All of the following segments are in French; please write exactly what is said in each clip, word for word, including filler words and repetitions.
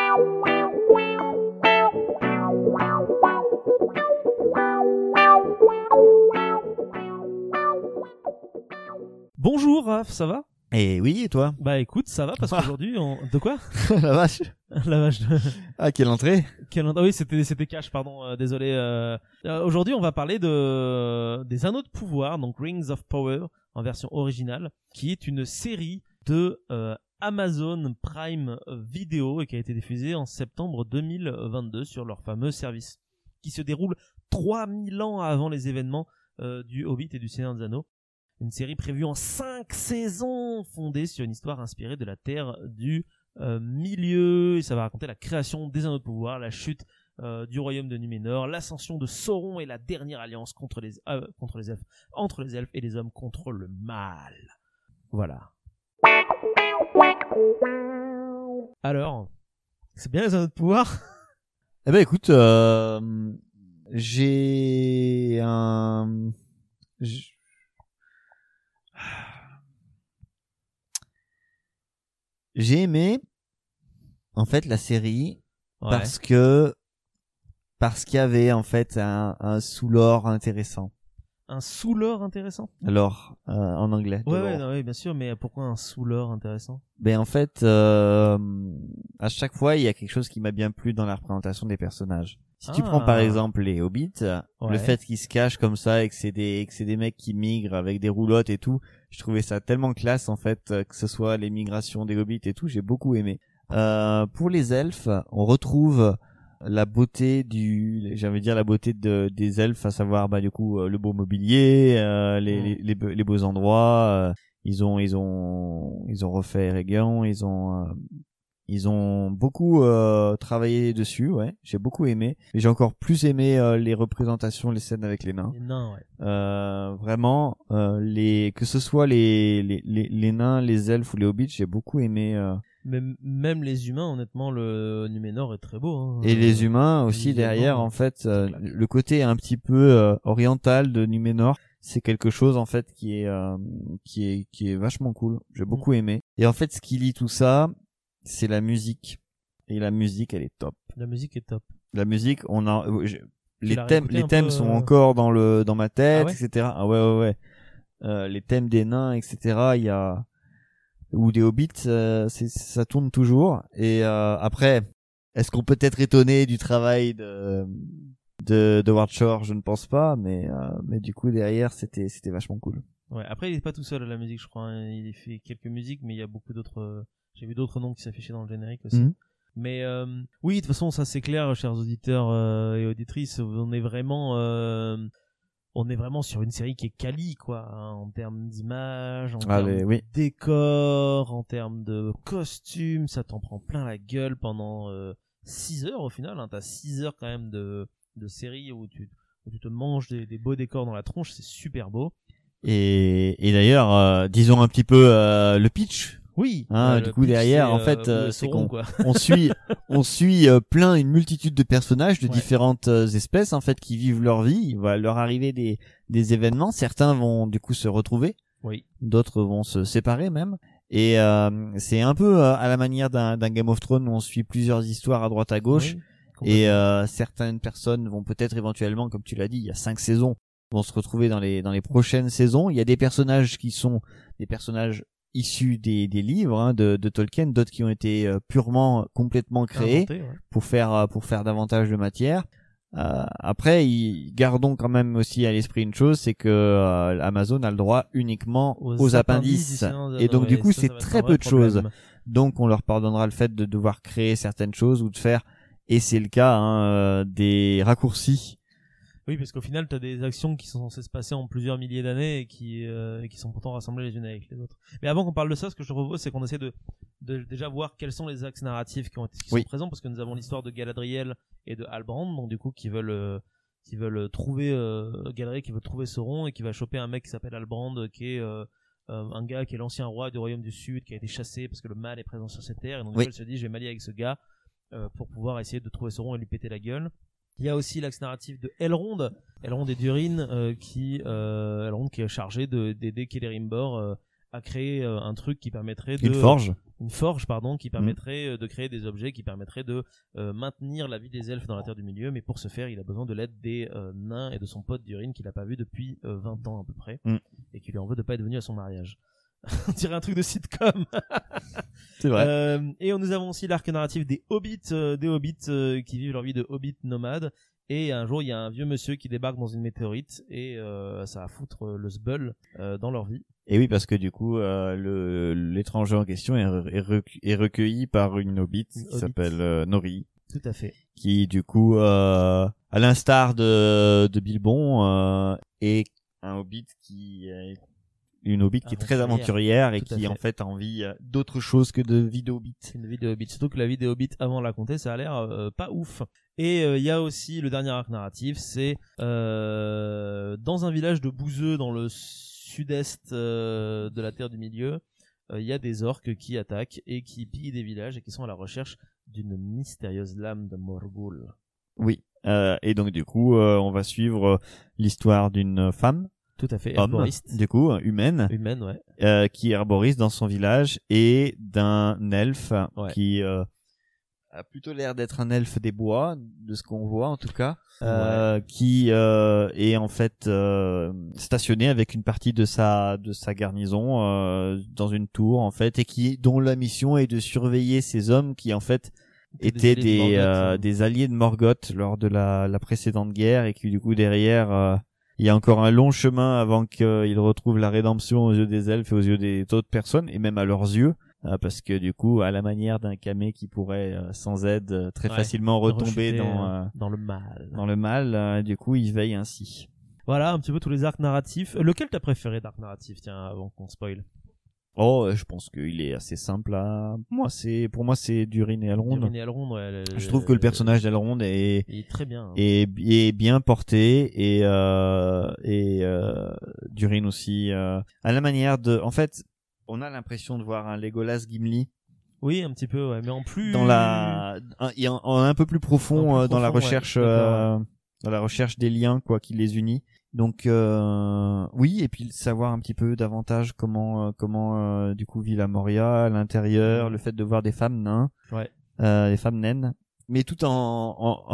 Bonjour Raph, ça va? Et oui, et toi? Bah écoute, ça va parce qu'aujourd'hui on... De quoi? La vache. La vache. Ah, quelle entrée. Quelle entrée. Oui, c'était c'était cash, pardon, euh, désolé. Euh... Euh, aujourd'hui, on va parler de des Anneaux de pouvoir, donc Rings of Power en version originale, qui est une série de euh, Amazon Prime Video et qui a été diffusée en septembre deux mille vingt-deux sur leur fameux service, qui se déroule trois mille ans avant les événements euh, du Hobbit et du Seigneur des Anneaux. Une série prévue en cinq saisons, fondée sur une histoire inspirée de la Terre du euh, Milieu. Et ça va raconter la création des Anneaux de pouvoir, la chute euh, du royaume de Numénor, l'ascension de Sauron et la dernière alliance contre les, euh, contre les elfes, entre les elfes et les hommes contre le mal. Voilà. Alors, c'est bien les Anneaux de pouvoir? Eh ben écoute, euh, j'ai un... J'... J'ai aimé en fait la série ouais. parce que parce qu'il y avait en fait un, un sous-lore intéressant. Un sous-lore intéressant? Alors euh, en anglais. Ouais, ouais, non, ouais, bien sûr, mais pourquoi un sous-lore intéressant? Ben en fait, euh, à chaque fois il y a quelque chose qui m'a bien plu dans la représentation des personnages. Si ah. tu prends par exemple les Hobbits, ouais. le fait qu'ils se cachent comme ça et que c'est des que c'est des mecs qui migrent avec des roulottes et tout, je trouvais ça tellement classe en fait, que ce soit les migrations des Hobbits et tout, j'ai beaucoup aimé. Euh, pour les elfes, on retrouve la beauté du, j'ai envie de dire la beauté de des elfes, à savoir bah du coup le beau mobilier, euh, les, mmh. les les les beaux endroits. Euh, ils ont ils ont ils ont refait Eregion, ils ont euh, Ils ont beaucoup euh, travaillé dessus, ouais. J'ai beaucoup aimé. Mais j'ai encore plus aimé euh, les représentations, les scènes avec les nains. Les nains, ouais. Euh, vraiment, euh, les que ce soit les, les les les nains, les elfes ou les hobbits, j'ai beaucoup aimé. Euh... Mais même les humains, honnêtement, le Numénor est très beau. Hein. Et les humains aussi derrière, en fait, euh, le côté un petit peu euh, oriental de Numénor, c'est quelque chose en fait qui est euh, qui est qui est vachement cool. J'ai beaucoup mmh. aimé. Et en fait, ce qui lie tout ça, c'est la musique. Et la musique, elle est top. La musique est top. La musique, on a, je, les thèmes, les thèmes peu... sont encore dans le, dans ma tête, ah ouais et cetera. Ah ouais, ouais, ouais. Euh, les thèmes des nains, et cetera. Il y a, ou des hobbits, euh, c'est, ça tourne toujours. Et, euh, après, est-ce qu'on peut être étonné du travail de, de, de Howard Shore? Je ne pense pas, mais, euh, mais du coup, derrière, c'était, c'était vachement cool. Ouais. Après, il est pas tout seul à la musique, je crois. Hein. Il fait quelques musiques, mais il y a beaucoup d'autres, j'ai vu d'autres noms qui s'affichaient dans le générique aussi. Mmh. Mais euh, oui, de toute façon, ça c'est clair, chers auditeurs euh, et auditrices, on est vraiment, euh, on est vraiment sur une série qui est quali, quoi, hein, en termes d'image, en Allez, termes oui. de décor, en termes de costumes, ça t'en prend plein la gueule pendant euh, six heures au final. Hein, t'as six heures quand même de de série où tu où tu te manges des, des beaux décors dans la tronche, c'est super beau. Et, et d'ailleurs, euh, disons un petit peu euh, le pitch. Oui. Hein, euh, du coup derrière, en fait, euh, c'est qu'on on suit, on suit euh, plein une multitude de personnages de ouais. différentes euh, espèces en fait qui vivent leur vie. Il va leur arriver des des événements. Certains vont du coup se retrouver. Oui. D'autres vont se séparer même. Et euh, c'est un peu euh, à la manière d'un, d'un Game of Thrones où on suit plusieurs histoires à droite à gauche. Oui, et euh, certaines personnes vont peut-être éventuellement, comme tu l'as dit, il y a cinq saisons, vont se retrouver dans les dans les prochaines saisons. Il y a des personnages qui sont des personnages issus des des livres hein, de de Tolkien, d'autres qui ont été euh, purement complètement créés Inventé, ouais. pour faire euh, pour faire davantage de matière. Euh, après, y, gardons quand même aussi à l'esprit une chose, c'est que euh, Amazon a le droit uniquement aux, aux appendices, appendices et donc ouais, du coup ça, c'est ça très peu de problème. choses. Donc on leur pardonnera le fait de devoir créer certaines choses ou de faire, et c'est le cas, hein, euh, des raccourcis. Oui, parce qu'au final, tu as des actions qui sont censées se passer en plusieurs milliers d'années et qui, euh, et qui sont pourtant rassemblées les unes avec les autres. Mais avant qu'on parle de ça, ce que je te propose, c'est qu'on essaie de, de déjà voir quels sont les axes narratifs qui, ont, qui oui. sont présents, parce que nous avons l'histoire de Galadriel et de Halbrand, donc du coup, qui veulent, euh, qui veulent trouver euh, Galadriel, qui veut trouver Sauron et qui va choper un mec qui s'appelle Halbrand, qui est euh, euh, un gars qui est l'ancien roi du royaume du Sud, qui a été chassé parce que le mal est présent sur cette terre, et donc oui. elle se dit, je vais m'allier avec ce gars euh, pour pouvoir essayer de trouver Sauron et lui péter la gueule. Il y a aussi l'axe narratif de Elrond, Elrond et Durin, euh, qui, euh, Elrond qui est chargé de, d'aider Celebrimbor euh, à créer euh, un truc qui permettrait de... Une forge. une forge pardon qui permettrait mmh. de créer des objets qui permettraient de euh, maintenir la vie des elfes dans la Terre du Milieu, mais pour ce faire il a besoin de l'aide des euh, nains et de son pote Durin qu'il n'a pas vu depuis euh, vingt ans à peu près mmh. et qui lui en veut de pas être venu à son mariage. On dirait un truc de sitcom. C'est vrai. Euh, et nous avons aussi l'arc narratif des hobbits, euh, des hobbits euh, qui vivent leur vie de hobbits nomades. Et un jour, il y a un vieux monsieur qui débarque dans une météorite et euh, ça va foutre le sbull euh, dans leur vie. Et oui, parce que du coup, euh, le l'étranger en question est, est, recu- est recueilli par une hobbit qui hobbit. s'appelle euh, Nori. Tout à fait. Qui du coup, euh, à l'instar de, de Bilbon, euh, est un hobbit qui est une hobbit qui est très aventurière et qui en fait a envie euh, d'autre chose que de vie de hobbit. Une vie de hobbit, surtout que la vie des hobbits avant la comté, ça a l'air euh, pas ouf. Et il euh, y a aussi le dernier arc narratif, c'est euh, dans un village de bouseux dans le sud-est euh, de la Terre du Milieu, il euh, y a des orques qui attaquent et qui pillent des villages et qui sont à la recherche d'une mystérieuse lame de Morgul. Oui, euh, et donc du coup, euh, on va suivre l'histoire d'une femme. Tout à fait, homme, herboriste. Du coup, humaine. Humaine, ouais. Euh, qui est herboriste dans son village et d'un elfe ouais. qui euh, a plutôt l'air d'être un elfe des bois, de ce qu'on voit en tout cas, euh, ouais. qui euh, est en fait euh, stationné avec une partie de sa de sa garnison euh, dans une tour en fait et qui dont la mission est de surveiller ces hommes qui en fait étaient des des, de euh, des alliés de Morgoth lors de la la précédente guerre et qui du coup derrière euh, il y a encore un long chemin avant qu'ils retrouvent la rédemption aux yeux des elfes et aux yeux des autres personnes, et même à leurs yeux, euh, parce que du coup, à la manière d'un camé qui pourrait, euh, sans aide, euh, très ouais, facilement retomber dans, euh, dans le mal. Dans le mal, euh, du coup, ils veillent ainsi. Voilà, un petit peu tous les arcs narratifs. Euh, lequel t'as préféré d'arc narratif, tiens, avant qu'on spoil? Oh, je pense qu'il est assez simple à... Moi, c'est, pour moi, c'est Durin et Elrond. Durin et Elrond, ouais. Le, je trouve que le personnage d'Elrond est, il est très bien. Hein. Est, est bien porté et, euh, et, euh, Durin aussi, euh, à la manière de, en fait, on a l'impression de voir un Legolas Gimli. Oui, un petit peu, ouais, mais en plus... Dans la, un, en, en un peu plus profond, euh, dans profond, la recherche, ouais, euh, dans la recherche des liens, quoi, qui les unit. Donc euh, oui, et puis savoir un petit peu davantage comment euh, comment euh, du coup vit la Moria à l'intérieur, le fait de voir des femmes nains, ouais. euh, des femmes naines, mais tout en, en,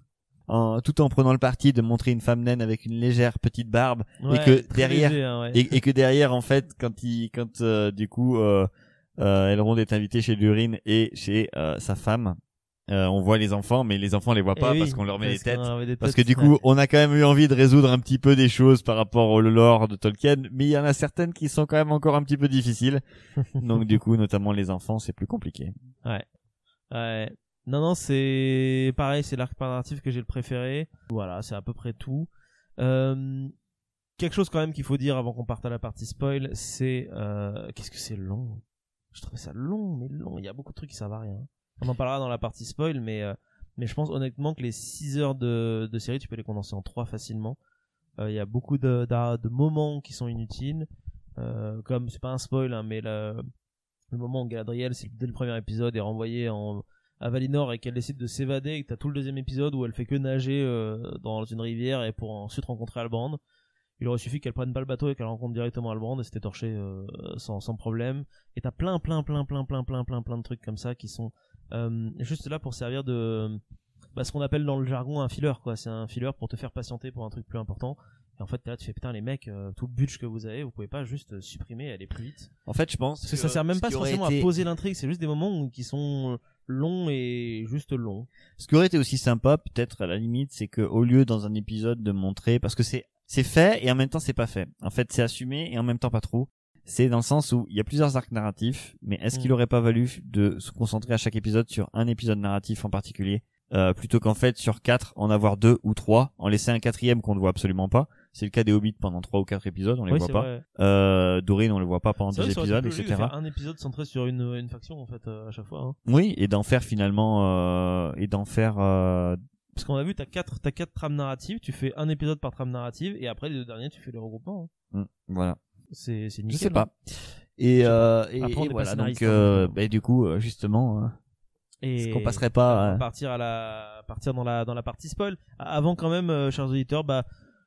en tout en prenant le parti de montrer une femme naine avec une légère petite barbe ouais, et que derrière léger, hein, ouais. et, et que derrière en fait quand il quand euh, du coup euh, euh, Elrond est invité chez Durin et chez euh, sa femme. Euh, on voit les enfants, mais les enfants on les voit pas oui, parce qu'on leur met des têtes. des têtes. Parce que du coup, ouais. on a quand même eu envie de résoudre un petit peu des choses par rapport au lore de Tolkien, mais il y en a certaines qui sont quand même encore un petit peu difficiles. Donc du coup, notamment les enfants, c'est plus compliqué. Ouais. Ouais. Non, non, c'est pareil, c'est l'arc narratif que j'ai le préféré. Voilà, c'est à peu près tout. Euh... Quelque chose quand même qu'il faut dire avant qu'on parte à la partie spoil, c'est euh... qu'est-ce que c'est long. Je trouvais ça long, mais long. Il y a beaucoup de trucs qui servent à rien. On en parlera dans la partie spoil, mais euh, mais je pense honnêtement que les six heures de de série, tu peux les condenser en trois facilement. Il euh, y a beaucoup de, de de moments qui sont inutiles, euh, comme c'est pas un spoil, hein, mais le, le moment où Galadriel, c'est dès le premier épisode, est renvoyée en à Valinor et qu'elle décide de s'évader, et que t'as tout le deuxième épisode où elle fait que nager euh, dans une rivière et pour ensuite rencontrer Halbrand. Il aurait suffi qu'elle prenne pas le bateau et qu'elle rencontre directement Halbrand et c'était torché euh, sans sans problème. Et t'as plein plein plein plein plein plein plein plein de trucs comme ça qui sont Euh, juste là pour servir de bah, ce qu'on appelle dans le jargon un filler, quoi. C'est un filler pour te faire patienter pour un truc plus important. Et en fait t'es là, tu fais putain les mecs, euh, tout le budget que vous avez, vous pouvez pas juste supprimer et aller plus vite. En fait je pense parce que, que ça sert même pas forcément été... à poser l'intrigue, c'est juste des moments où, qui sont longs et juste longs. Ce qui aurait été aussi sympa peut-être à la limite, c'est que au lieu dans un épisode de montrer, parce que c'est c'est fait et en même temps c'est pas fait. En fait c'est assumé et en même temps pas trop. C'est dans le sens où il y a plusieurs arcs narratifs, mais est-ce mmh. qu'il aurait pas valu de se concentrer à chaque épisode sur un épisode narratif en particulier, euh, plutôt qu'en fait sur quatre en avoir deux ou trois, en laisser un quatrième qu'on ne voit absolument pas. C'est le cas des Hobbits pendant trois ou quatre épisodes, on les oui, voit pas. Vrai. Euh, Durin on le voit pas pendant c'est deux vrai, épisodes, et cetera. Un épisode centré sur une une faction en fait euh, à chaque fois. Hein. Oui, et d'en faire finalement euh, et d'en faire. Euh... Parce qu'on a vu, t'as quatre t'as quatre trames narratives, tu fais un épisode par trame narrative et après les deux derniers tu fais les regroupements. Hein. Mmh, voilà. C'est c'est nickel. Je sais pas. Et, euh, et, Après, et voilà, donc euh, bah, du coup justement euh, et est-ce qu'on passerait pas à partir à la partir dans la dans la partie spoil avant quand même, euh, chers auditeurs, bah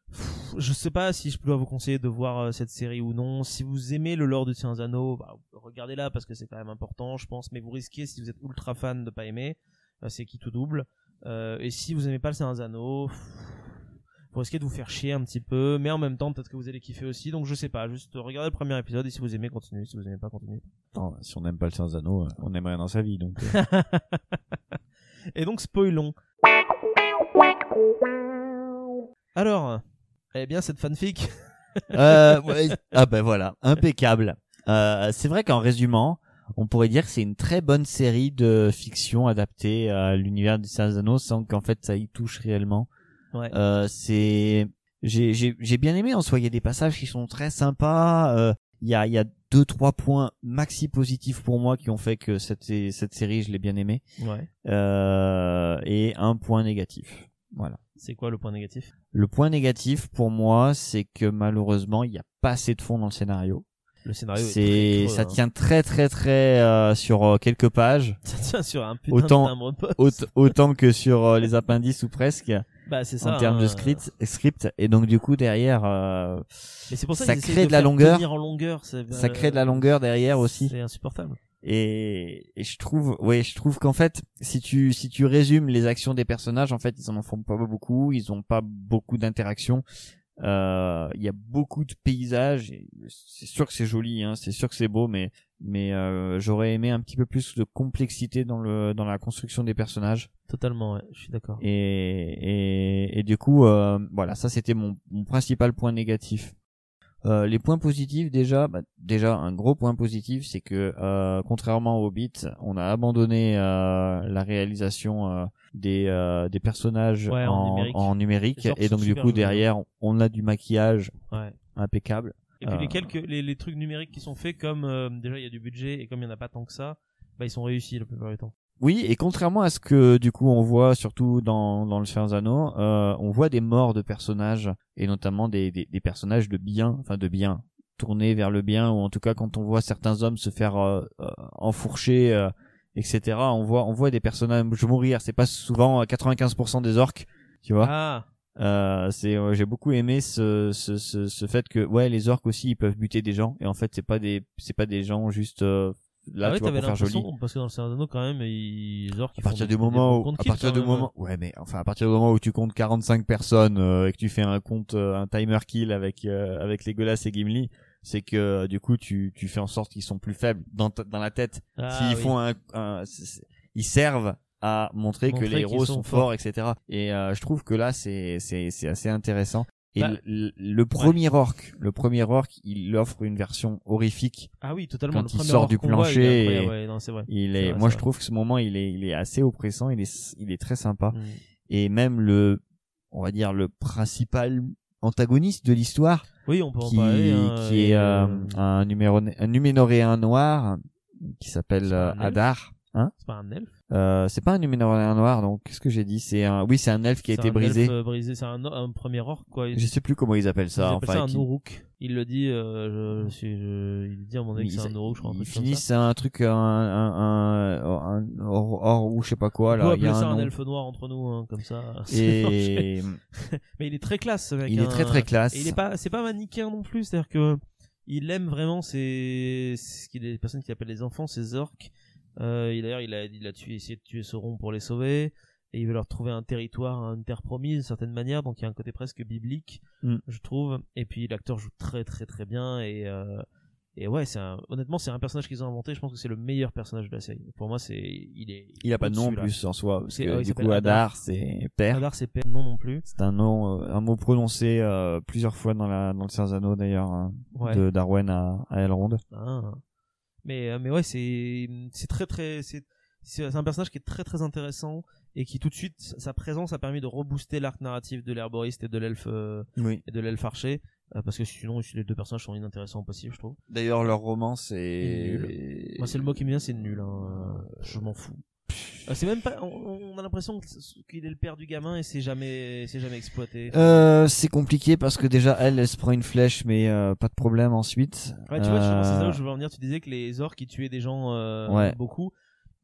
Pff, je sais pas si je dois vous conseiller de voir euh, cette série ou non. Si vous aimez le lore de Seigneur des Anneaux, bah, regardez-la parce que c'est quand même important, je pense. Mais vous risquez, si vous êtes ultra fan, de pas aimer. Euh, c'est qui tout double. Euh, et si vous aimez pas le Seigneur des Anneaux, pff, vous risquez de vous faire chier un petit peu. Mais en même temps, peut-être que vous allez kiffer aussi. Donc je sais pas. Juste regardez le premier épisode et si vous aimez, continuez. Si vous aimez pas, continuez. Non, si on n'aime pas le Seigneur des Anneaux, on n'aime rien dans sa vie. Donc. Et donc spoilons. Alors, eh bien cette fanfic. euh, ouais, ah ben voilà, impeccable. Euh, c'est vrai qu'en résumant, on pourrait dire que c'est une très bonne série de fiction adaptée à l'univers du Seigneur des Anneaux sans qu'en fait ça y touche réellement. Ouais. Euh, c'est, j'ai, j'ai, j'ai bien aimé en soi. Il y a des passages qui sont très sympas. Euh, il y a, il y a deux, trois points maxi positifs pour moi qui ont fait que cette, cette série, je l'ai bien aimée. Ouais. Euh, et un point négatif. Voilà. C'est quoi le point négatif? Le point négatif pour moi, c'est que malheureusement, il n'y a pas assez de fond dans le scénario. Le scénario c'est, est très creux, ça hein. tient très très très euh, sur euh, quelques pages. Ça tient sur un putain autant, de timbre poste. Autant, autant que sur euh, les appendices ou presque. Bah c'est ça. En termes hein. de script, script. Et donc du coup derrière, euh, Mais c'est pour ça, ça qu'ils crée essayent de la faire longueur. tenir en longueur. C'est, ça euh, crée de la longueur derrière aussi. C'est insupportable. Et, et je trouve, ouais, je trouve qu'en fait, si tu si tu résumes les actions des personnages, en fait, ils en font pas beaucoup, ils ont pas beaucoup d'interactions. Euh, il y a beaucoup de paysages. Et c'est sûr que c'est joli, hein, c'est sûr que c'est beau, mais mais euh, j'aurais aimé un petit peu plus de complexité dans le dans la construction des personnages. Totalement, ouais, je suis d'accord. Et et et du coup, euh, voilà, ça c'était mon mon principal point négatif. Euh, les points positifs déjà, bah, déjà un gros point positif, c'est que euh, contrairement au Hobbit, on a abandonné euh, la réalisation euh, des euh, des personnages ouais, en, en numérique, en numérique et donc du coup jolis, derrière hein. on a du maquillage ouais. impeccable. Et puis euh... les quelques les, les trucs numériques qui sont faits, comme euh, déjà il y a du budget et comme il y en a pas tant que ça, bah ils sont réussis la plupart du temps. Oui, et contrairement à ce que du coup on voit surtout dans dans le Seigneur des Anneaux, euh, on voit des morts de personnages et notamment des, des des personnages de bien, enfin de bien tournés vers le bien, ou en tout cas quand on voit certains hommes se faire euh, euh, enfourcher, euh, et cetera. On voit on voit des personnages mourir. C'est pas souvent quatre-vingt-quinze pour cent des orques, tu vois. Ah. Euh, c'est euh, j'ai beaucoup aimé ce ce ce ce fait que ouais les orques aussi ils peuvent buter des gens et en fait c'est pas des c'est pas des gens juste euh, là ah tu ouais, vois t'avais pour faire joli. l'impression parce que dans le Seigneur des Anneaux quand même ils les orques à partir du moment où à partir du moment ouais mais enfin à partir du moment où tu comptes quarante-cinq personnes euh, et que tu fais un compte euh, un timer kill avec euh, avec Legolas et Gimli, c'est que euh, du coup tu tu fais en sorte qu'ils sont plus faibles dans ta, dans la tête. ah, S'ils oui. font un, un ils servent à montrer, montrer que les héros sont, sont forts, forts, et cetera. Et euh, je trouve que là c'est c'est c'est assez intéressant. Et bah, le, le premier ouais. orc, le premier orc, il offre une version horrifique. Ah oui, totalement. Quand le il sort du plancher, voit, il est, et ouais, non, c'est vrai. il est, c'est vrai, moi c'est je vrai. trouve que ce moment il est, il est assez oppressant, il est, il est très sympa. Mm. Et même le, on va dire le principal antagoniste de l'histoire, oui, on peut en qui, parler, hein, qui est euh, un numéro, un numénoréen noir qui s'appelle euh, Adar. Hein? C'est pas un elfe. Euh, c'est pas un numénoréen noir, donc qu'est-ce que j'ai dit? C'est un, oui, c'est un elfe qui a c'est été un brisé. Elfe, euh, brisé, c'est un, un premier orc quoi. Je sais plus comment ils appellent ça. Ils appellent enfin, ça un qui... Uruk. Il le dit, euh, je, je suis, je, il dit à mon avis que c'est un Uruk, je crois. Ils finissent un truc, un, un, un, un, or, or ou je sais pas quoi on là. peut il y appeler a ça un, un elfe noir entre nous, hein, comme ça. Et mais il est très classe, ce mec. Il hein. est très très classe. Et il est pas, c'est pas manichéen non plus, c'est-à-dire que il aime vraiment ces, ce qu'il des personnes qui appellent les enfants, ces orques. Euh, et d'ailleurs, il a, il a tué, essayé de tuer Sauron pour les sauver. Et il veut leur trouver un territoire, une terre promise, d'une certaine manière. Donc il y a un côté presque biblique, mm. je trouve. Et puis l'acteur joue très très très bien. Et, euh, et ouais, c'est un, honnêtement, c'est un personnage qu'ils ont inventé. Je pense que c'est le meilleur personnage de la série. Pour moi, c'est, il est. Il a pas de nom en là. plus en soi, parce c'est, que euh, du coup Adar, c'est père. Adar, c'est père, non non plus. C'est un nom, euh, un mot prononcé euh, plusieurs fois dans la dans le Seigneur des Anneaux d'ailleurs, hein, ouais. de Darwen à, à Elrond. Ah. Mais mais ouais, c'est c'est très très c'est c'est un personnage qui est très très intéressant et qui tout de suite sa présence a permis de rebooster l'arc narratif de l'herboriste et de l'elfe euh, oui. et de l'elfe archer euh, parce que sinon les deux personnages sont inintéressants au possible, je trouve. D'ailleurs leur romance est nul. Moi c'est le mot qui me vient, c'est nul hein. Je m'en fous. Euh, c'est même pas on, on a l'impression qu'il est le père du gamin et c'est jamais c'est jamais exploité. Euh, c'est compliqué parce que déjà elle elle se prend une flèche mais euh, pas de problème ensuite. Ouais, tu vois, euh... c'est là où je veux en venir, tu disais que les orques qui tuaient des gens euh, ouais. beaucoup.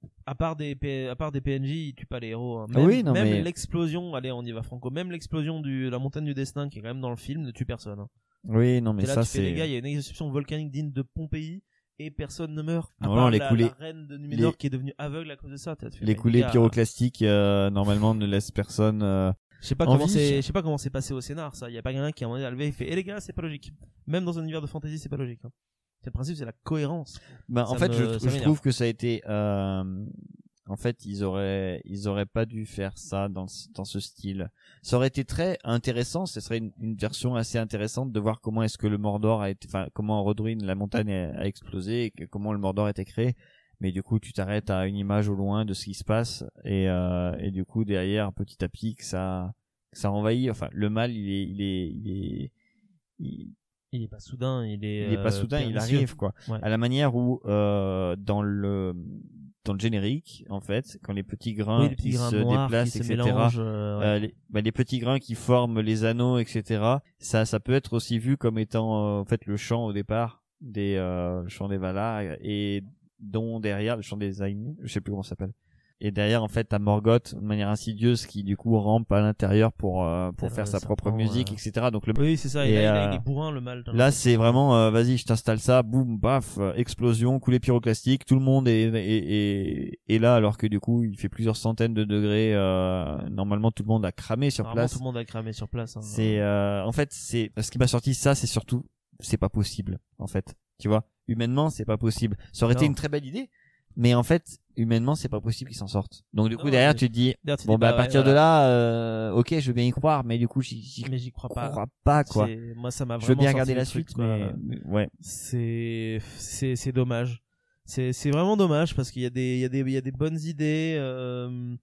à part des P... à part des P N J, ils tuent pas les héros. Hein. Même, oui, non, même mais... l'explosion, allez, on y va franco. Même l'explosion du la montagne du destin qui est quand même dans le film ne tue personne. Hein. Oui, non, mais là, ça tu fais, c'est. les gars, il y a une éruption volcanique digne de Pompéi et personne ne meurt. À Non, part non, les la, coulées... la reine de Numénor les... qui est devenue aveugle à cause de ça. Fait, les coulées gars, pyroclastiques euh, normalement ne laissent personne. Euh... Je sais pas comment c'est, je sais pas comment c'est passé au scénar ça. Il y a pas quelqu'un qui a un moment levé et fait, eh les gars, c'est pas logique. Même dans un univers de fantasy, c'est pas logique. Hein. C'est le principe, c'est la cohérence. Bah, en fait, me, je, je trouve que ça a été. Euh... En fait, ils auraient, ils auraient pas dû faire ça dans, dans ce style. Ça aurait été très intéressant. Ce serait une, une version assez intéressante de voir comment est-ce que le Mordor a été, enfin, comment Rodruin, la montagne a, a explosé et que, comment le Mordor a été créé. Mais du coup, tu t'arrêtes à une image au loin de ce qui se passe et, euh, et du coup, derrière, petit à petit, que ça, que ça envahit. Enfin, le mal, il est, il est, il est, il, il est pas soudain, il est. Il est pas euh, soudain, il arrive quoi. Ouais. À la manière où euh, dans le dans le générique, en fait, quand les petits grains, oui, les petits qui grains se déplacent, qui et cetera. Se euh, ouais. euh, les, bah, les petits grains qui forment les anneaux, et cetera. Ça, ça peut être aussi vu comme étant euh, en fait le champ au départ des euh, champs des Valar et dont derrière le champ des Ainu, je sais plus comment ça s'appelle. Et derrière, en fait, t'as Morgoth de manière insidieuse qui, du coup, rampe à l'intérieur pour euh, pour faire sa propre musique, euh... et cetera. Donc le oui, c'est ça. Et, et là, euh... il est bourrin le mal. Là, c'est vraiment, euh, vas-y, je t'installe ça, boum, baf, euh, explosion, coulée pyroclastique, tout le monde est est est, est là, alors que du coup, il fait plusieurs centaines de degrés. Euh, normalement, tout le monde a cramé sur normalement, place. Tout le monde a cramé sur place. Hein, c'est, euh, en fait, c'est ce qui m'a sorti ça, c'est surtout, c'est pas possible, en fait. Tu vois, humainement, c'est pas possible. Ça aurait non. été une très belle idée. Mais en fait, humainement, c'est pas possible qu'ils s'en sortent. Donc du coup, non, derrière, mais... tu te dis, tu bon, bah, bah à partir ouais, voilà. de là, euh, ok, je veux bien y croire, mais du coup, j'y, j'y, mais j'y crois pas. crois pas, quoi. C'est... Moi, ça m'a je veux bien regarder la truc, suite, mais... mais ouais. C'est, c'est, c'est dommage. C'est, c'est vraiment dommage parce qu'il y a des, il y a des, il y a des bonnes idées. Euh...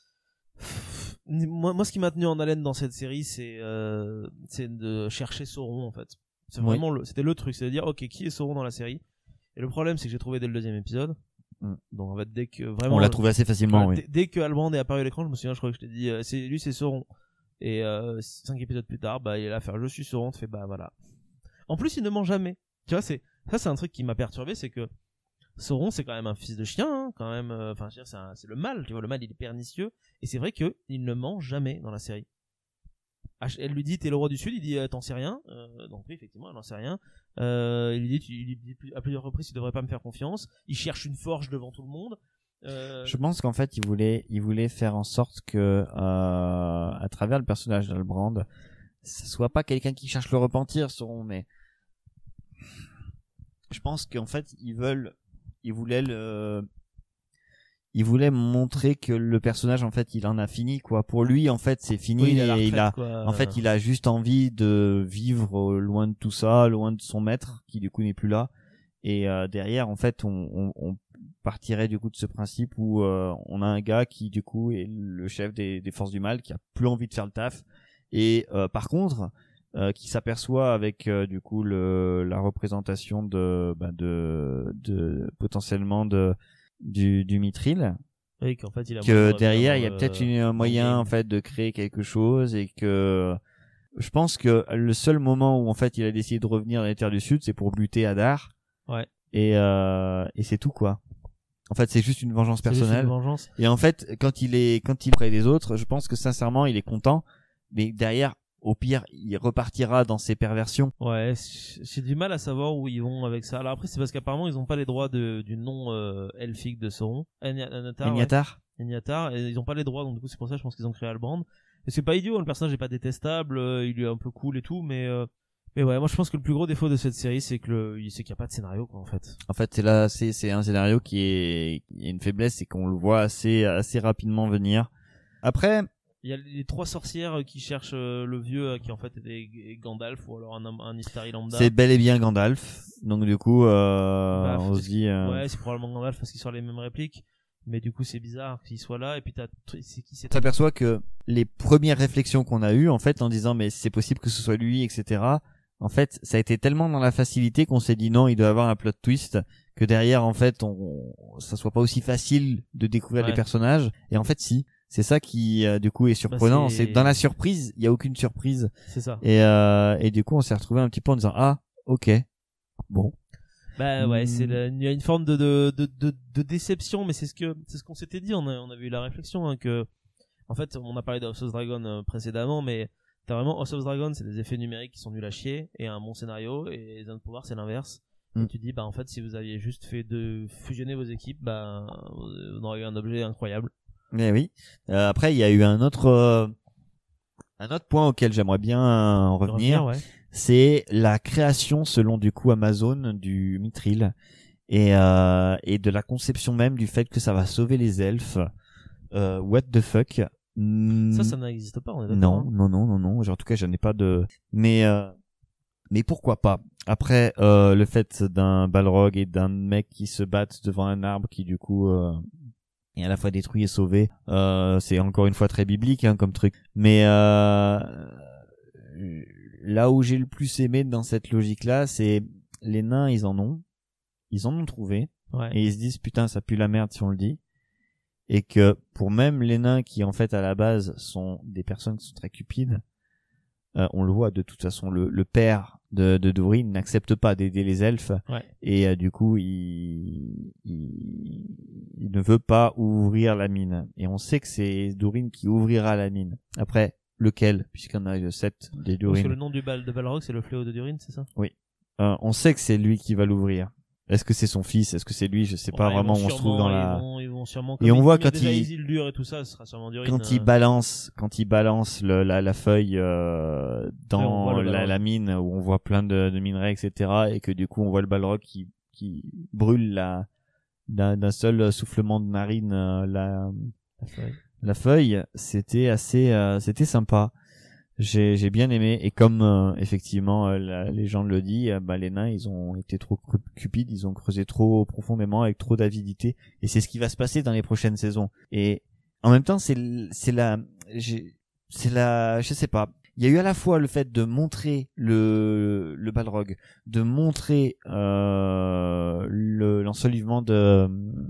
Moi, moi, ce qui m'a tenu en haleine dans cette série, c'est, euh, c'est de chercher Sauron, en fait. C'est vraiment oui. le, c'était le truc, c'est de dire, ok, qui est Sauron dans la série? Et le problème, c'est que j'ai trouvé dès le deuxième épisode. Donc en fait, dès que vraiment on l'a trouvé assez facilement, ouais, oui. Dès, dès que Halbrand est apparu à l'écran, je me souviens, je crois que je t'ai dit, euh, c'est lui, c'est Sauron. Et euh, cinq épisodes plus tard, bah il est là à faire je suis Sauron, tu fais bah voilà. En plus, il ne ment jamais. Tu vois, c'est ça, c'est un truc qui m'a perturbé, c'est que Sauron, c'est quand même un fils de chien, hein, quand même. Enfin, euh, c'est, c'est le mal, tu vois, le mal, il est pernicieux. Et c'est vrai que il ne ment jamais dans la série. Elle lui dit t'es le roi du sud, il dit t'en sais rien, euh, donc oui effectivement elle n'en sait rien. Euh, il lui dit, tu, il lui dit à plusieurs reprises tu devrais pas me faire confiance. Il cherche une forge devant tout le monde. Euh... Je pense qu'en fait il voulait il voulait faire en sorte que euh, à travers le personnage d'Halbrand, ce soit pas quelqu'un qui cherche le repentir, Sauron, mais je pense qu'en fait ils veulent ils voulaient le il voulait montrer que le personnage en fait il en a fini quoi. Pour lui en fait c'est fini. Oui, il a, et il a en fait il a juste envie de vivre loin de tout ça, loin de son maître qui du coup n'est plus là. Et euh, derrière en fait on, on, on partirait du coup de ce principe où euh, on a un gars qui du coup est le chef des, des forces du mal, qui a plus envie de faire le taf et euh, par contre euh, qui s'aperçoit avec euh, du coup le la représentation de bah, de de potentiellement de du du mithril, oui, qu'en fait il a que derrière il y a peut-être une, un moyen en fait de créer quelque chose et que je pense que le seul moment où en fait il a décidé de revenir dans les terres du sud c'est pour buter Hadar. Ouais. Et euh, et c'est tout quoi. En fait c'est juste une vengeance c'est personnelle. Une vengeance. Et en fait quand il est quand il est près des autres, je pense que sincèrement il est content, mais derrière au pire, il repartira dans ses perversions. Ouais, j'ai du mal à savoir où ils vont avec ça. Alors après, c'est parce qu'apparemment, ils ont pas les droits de, du nom euh, elfique de Sauron. Eniatar. Eniatar. Ouais. Eniatar. Et ils ont pas les droits, donc du coup, c'est pour ça, je pense qu'ils ont créé Halbrand. Et c'est pas idiot, le personnage est pas détestable, euh, il est un peu cool et tout, mais euh, mais ouais, moi je pense que le plus gros défaut de cette série, c'est que le, c'est qu'il y a pas de scénario, quoi, en fait. En fait, c'est là, c'est c'est un scénario qui est, il y a une faiblesse, c'est qu'on le voit assez assez rapidement venir. Après. Il y a les trois sorcières qui cherchent euh, le vieux qui en fait était Gandalf ou alors un, un Istari lambda. C'est bel et bien Gandalf. Donc du coup, euh, bah, on se dit. Euh... Ouais, c'est probablement Gandalf parce qu'ils sortent les mêmes répliques. Mais du coup, c'est bizarre qu'il soit là. Et puis t'as, c'est qui c'est. T'aperçois que les premières réflexions qu'on a eues, en fait, en disant mais c'est possible que ce soit lui, et cetera. En fait, ça a été tellement dans la facilité qu'on s'est dit non, il doit y avoir un plot twist, que derrière, en fait, on, ça soit pas aussi facile de découvrir ouais. les personnages. Et en fait, si. C'est ça qui euh, du coup est surprenant, bah c'est... c'est dans la surprise, il y a aucune surprise. C'est ça. Et euh, et du coup, on s'est retrouvé un petit peu en disant ah, OK. Bon. Bah ouais, c'est le, il y a une forme de de de de, de déception, mais c'est ce que c'est ce qu'on s'était dit. On a on avait eu la réflexion hein, que en fait on a parlé de House of Dragon euh, précédemment, mais t'as vraiment House of Dragon, c'est des effets numériques qui sont nuls à chier et un bon scénario, et les Anneaux de pouvoir c'est l'inverse. Mm. Et tu dis bah en fait si vous aviez juste fait de fusionner vos équipes, bah on aurait eu un objet incroyable. Mais oui. Euh, après il y a eu un autre euh, un autre point auquel j'aimerais bien euh, revenir. revenir ouais. C'est la création, selon du coup Amazon, du Mithril et euh, et de la conception même du fait que ça va sauver les elfes. Euh, what the fuck? Ça, ça n'existe pas. On est d'accord, non, hein. non, non, non, non. En tout cas, je n'ai pas de. Mais euh, mais pourquoi pas? Après, euh, le fait d'un Balrog et d'un mec qui se battent devant un arbre qui du coup euh, est à la fois détruit et sauvé, euh, c'est encore une fois très biblique hein, comme truc. Mais euh, là où j'ai le plus aimé dans cette logique-là, c'est les nains, ils en ont, ils en ont trouvé, ouais. Et ils se disent putain, ça pue la merde si on le dit, et que pour même les nains qui en fait à la base sont des personnes qui sont très cupides, euh, on le voit de toute façon, le, le père de, de Durin n'accepte pas d'aider les elfes, ouais. Et euh, du coup il, il, il ne veut pas ouvrir la mine, et on sait que c'est Durin qui ouvrira la mine. Après, lequel, puisqu'il y en a sept des Durin. Parce que le nom du bal de Balrog, c'est le fléau de Durin, c'est ça? Oui. Euh, on sait que c'est lui qui va l'ouvrir. Est-ce que c'est son fils? Est-ce que c'est lui? Je sais pas ouais, vraiment où on se trouve dans la... Ils vont, ils vont sûrement... Et on voit quand il... il... Isildur et tout ça, ce sera sûrement Durin. Quand euh... il balance, quand il balance le, la, la feuille euh, dans ouais, la, la mine où on voit plein de, de minerais, et cetera. Et que du coup on voit le Balrog qui, qui brûle la, d'un, d'un seul soufflement de narine euh, la, la feuille. La feuille, c'était assez, euh, c'était sympa. J'ai, j'ai bien aimé, et comme euh, effectivement euh, la légende le dit, euh, bah les nains ils ont été trop cupides, ils ont creusé trop profondément avec trop d'avidité, et c'est ce qui va se passer dans les prochaines saisons. Et en même temps c'est c'est la j'ai, c'est la je sais pas. Il y a eu à la fois le fait de montrer le le Balrog, de montrer euh, le l'ensoleillement de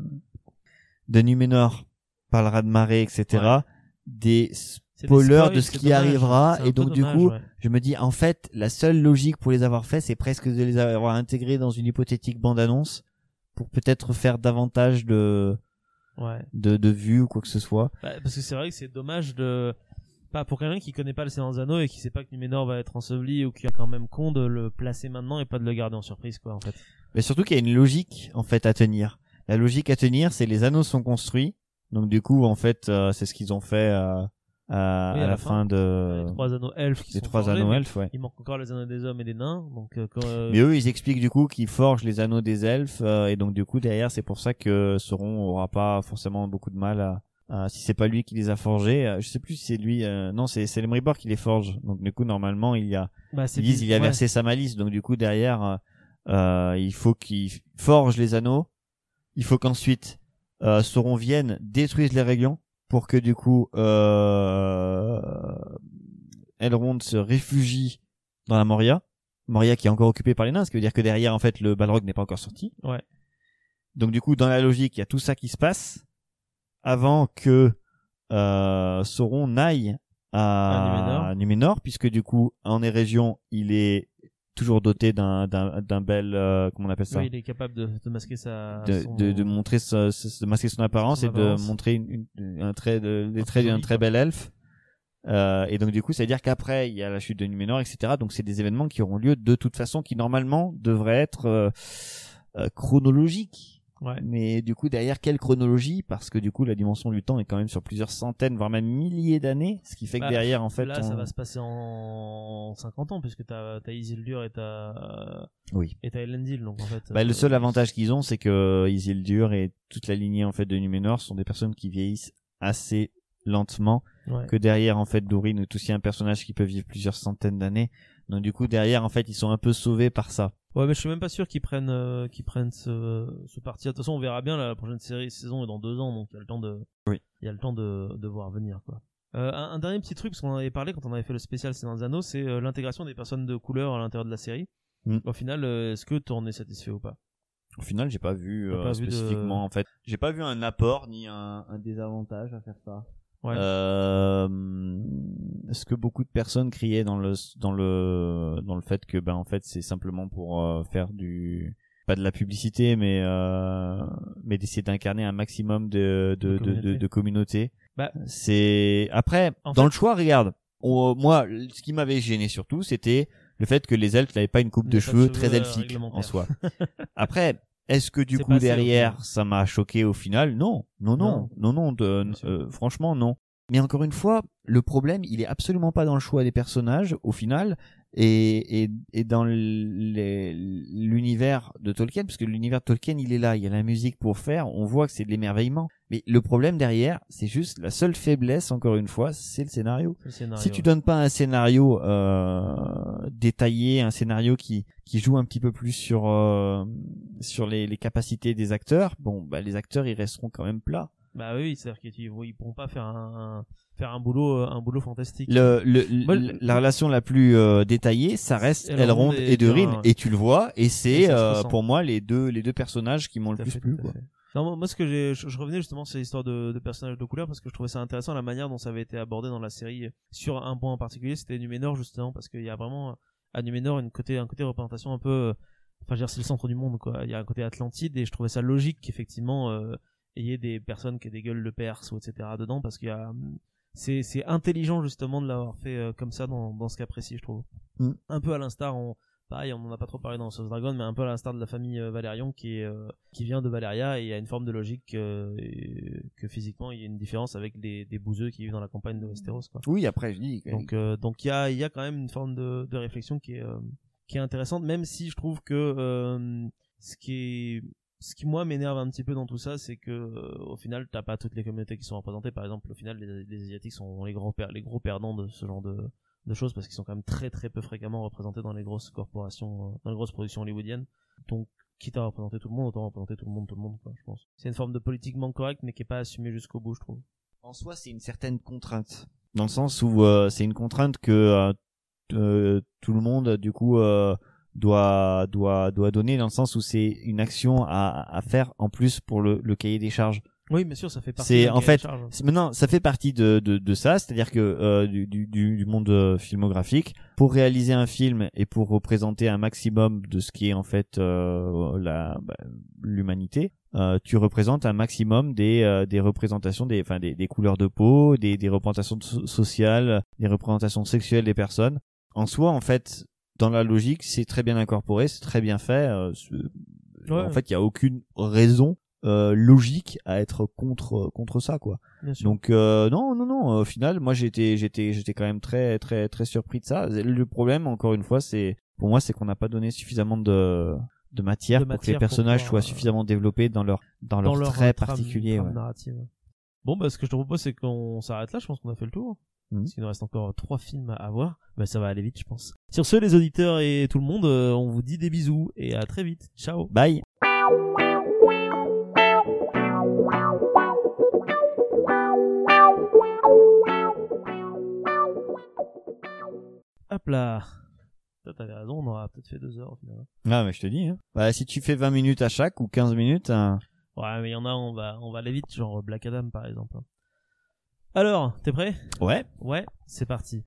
de Numénor par le raz-de-marée, et cetera. Ouais. Des spoilers de ce qui dommage, arrivera, et donc dommage, du coup, ouais. Je me dis en fait, la seule logique pour les avoir fait, c'est presque de les avoir intégrés dans une hypothétique bande-annonce pour peut-être faire davantage de ouais. de, de vues ou quoi que ce soit. Bah, parce que c'est vrai que c'est dommage de pas pour quelqu'un qui connaît pas le Seigneur des Anneaux et qui sait pas que Numénor va être enseveli, ou qui a quand même con de le placer maintenant et pas de le garder en surprise quoi en fait. Mais surtout qu'il y a une logique en fait à tenir. La logique à tenir, c'est les anneaux sont construits. Donc du coup, en fait, euh, c'est ce qu'ils ont fait euh, à, oui, à, à la, la fin, fin de... Les trois anneaux elfes qui les sont trois forgés, anneaux elfes, ouais. Il manque encore les anneaux des hommes et des nains. Donc, euh, quand, euh... Mais eux, ils expliquent du coup qu'ils forgent les anneaux des elfes. Euh, et donc du coup, derrière, c'est pour ça que Sauron aura pas forcément beaucoup de mal à... à si c'est pas lui qui les a forgés. Euh, je sais plus si c'est lui... Euh, non, c'est, c'est Celebrimbor qui les forge. Donc du coup, normalement, il y a... Bah, ils disent il a versé ouais. sa malice. Donc du coup, derrière, euh, euh, il faut qu'il forge les anneaux. Il faut qu'ensuite... Euh, Sauron vienne, détruise les Régions pour que du coup euh, Elrond se réfugie dans la Moria. Moria qui est encore occupée par les nains, ce qui veut dire que derrière en fait le Balrog n'est pas encore sorti. Ouais. Donc du coup dans la logique il y a tout ça qui se passe avant que euh, Sauron n'aille à, à Numénor. à Numénor, puisque du coup en Erégion il est toujours doté d'un d'un d'un bel euh, comment on appelle ça, oui, il est capable de, de masquer sa de, son... de de montrer sa, de masquer son apparence son et apparence. De montrer une, une, un trait de des traits d'un très bel elfe, euh, et donc du coup ça veut dire qu'après il y a la chute de Numénor, etc. Donc c'est des événements qui auront lieu de toute façon, qui normalement devraient être euh, euh, chronologiques. Ouais. Mais du coup derrière quelle chronologie, parce que du coup la dimension du temps est quand même sur plusieurs centaines voire même milliers d'années, ce qui fait bah, que derrière en fait là on... ça va se passer en cinquante ans, puisque t'as t'as Isildur et t'as oui et t'as Elendil, donc en fait bah, euh, le seul avantage qu'ils ont, c'est que Isildur et toute la lignée en fait de Numénor sont des personnes qui vieillissent assez lentement, ouais. Que derrière en fait Durin est aussi un personnage qui peut vivre plusieurs centaines d'années, donc du coup derrière en fait ils sont un peu sauvés par ça. Ouais, mais je suis même pas sûr qu'ils prennent euh, qu'ils prennent ce ce parti. De toute façon, on verra bien là, la prochaine série saison est dans deux ans, donc il y a le temps de oui. il y a le temps de de voir venir quoi. Euh, un, un dernier petit truc, parce qu'on en avait parlé quand on avait fait le spécial Seigneur des Anneaux, c'est euh, l'intégration des personnes de couleur à l'intérieur de la série. Mm. Au final, euh, est-ce que tu en es satisfait ou pas? Au final, j'ai pas vu euh, pas spécifiquement de... en fait. J'ai pas vu un apport ni un, un désavantage à faire ça. Ouais. Euh, ce que beaucoup de personnes criaient dans le dans le dans le fait que ben en fait c'est simplement pour euh, faire du pas de la publicité, mais euh, mais d'essayer d'incarner un maximum de de de, de, de communautés. Bah, c'est après dans fait... le choix, regarde, on, moi, ce qui m'avait gêné surtout, c'était le fait que les elfes n'avaient pas une coupe de cheveux, cheveux très elfique en soi. Après, est-ce que du coup derrière, ça m'a choqué au final? Non, non, non, non, non, non de, euh, franchement non. Mais encore une fois, le problème, il est absolument pas dans le choix des personnages au final. Et, et, et dans les, l'univers de Tolkien, parce que l'univers de Tolkien, il est là, il y a la musique pour faire, on voit que c'est de l'émerveillement. Mais le problème derrière, c'est juste la seule faiblesse, encore une fois, c'est le scénario. Le scénario si tu donnes pas un scénario euh, détaillé, un scénario qui qui joue un petit peu plus sur euh, sur les, les capacités des acteurs, bon, bah les acteurs ils resteront quand même plats. Bah oui, c'est-à-dire qu'ils ils pourront pas faire un, un faire un boulot un boulot fantastique. Le, le, Moi, le la relation la plus euh, détaillée, ça reste Elrond et, et Durin, et tu le vois, et c'est euh, pour moi les deux les deux personnages qui m'ont le plus fait, plu quoi. Non, moi ce que j'ai je, je revenais justement sur l'histoire de, de personnages de couleur parce que je trouvais ça intéressant la manière dont ça avait été abordé dans la série sur un point en particulier, c'était Numénor justement parce qu'il y a vraiment à Numénor une côté un côté représentation un peu, enfin je veux dire c'est le centre du monde quoi. Il y a un côté Atlantide et je trouvais ça logique qu'effectivement euh, il y ait des personnes qui aient des gueules de Perse ou et cetera dedans parce qu'il y a c'est c'est intelligent justement de l'avoir fait euh, comme ça dans dans ce cas précis je trouve. Mm. Un peu à l'instar on pareil on en a pas trop parlé dans House of Dragon mais un peu à l'instar de la famille euh, Valérion qui est euh, qui vient de Valéria et il y a une forme de logique euh, que physiquement il y a une différence avec des des bouseux qui vivent dans la campagne de Westeros quoi. Oui, après je dis donc euh, donc il y a il y a quand même une forme de de réflexion qui est euh, qui est intéressante même si je trouve que euh, ce qui est ce qui moi m'énerve un petit peu dans tout ça, c'est que euh, au final t'as pas toutes les communautés qui sont représentées. Par exemple, au final les, les asiatiques sont les gros per- les gros perdants de ce genre de de choses parce qu'ils sont quand même très très peu fréquemment représentés dans les grosses corporations, euh, dans les grosses productions hollywoodiennes. Donc quitte à représenter tout le monde, autant représenter tout le monde, tout le monde quoi, je pense. C'est une forme de politiquement correct mais qui est pas assumée jusqu'au bout, je trouve. En soi, c'est une certaine contrainte, dans le sens où euh, c'est une contrainte que euh, euh, tout le monde du coup euh, doit doit doit donner dans le sens où c'est une action à à faire en plus pour le le cahier des charges. Oui, bien sûr, ça fait partie. C'est en fait maintenant ça fait partie de de de ça, c'est-à-dire que euh, du du du monde euh, filmographique, pour réaliser un film et pour représenter un maximum de ce qui est en fait euh, la bah, l'humanité, euh, tu représentes un maximum des euh, des représentations des enfin des des couleurs de peau, des des représentations so- sociales, des représentations sexuelles des personnes. En soi, en fait, dans la logique, c'est très bien incorporé, c'est très bien fait. Euh, ouais. En fait, il y a aucune raison euh, logique à être contre contre ça, quoi. Donc euh, non, non, non. Au final, moi, j'étais, j'étais, j'étais quand même très, très, très surpris de ça. Le problème, encore une fois, c'est pour moi, c'est qu'on n'a pas donné suffisamment de de matière, de pour matière que les personnages pouvoir, soient suffisamment euh, développés dans leur dans, dans leur, leur trait trame, particulier. Trame ouais. narrative. Bon, bah, ce que je te propose, c'est qu'on s'arrête là. Je pense qu'on a fait le tour. Mmh. Parce qu'il nous reste encore trois films à voir. Bah, ça va aller vite, je pense. Sur ce, les auditeurs et tout le monde, euh, on vous dit des bisous et à très vite. Ciao. Bye. Hop là. Toi, t'avais raison, on aura peut-être fait deux heures au final. Ah, mais je te dis, hein. Bah, si tu fais vingt minutes à chaque ou quinze minutes, hein... Ouais, mais il y en a, on va, on va aller vite, genre Black Adam, par exemple. Alors, t'es prêt? Ouais. Ouais, c'est parti.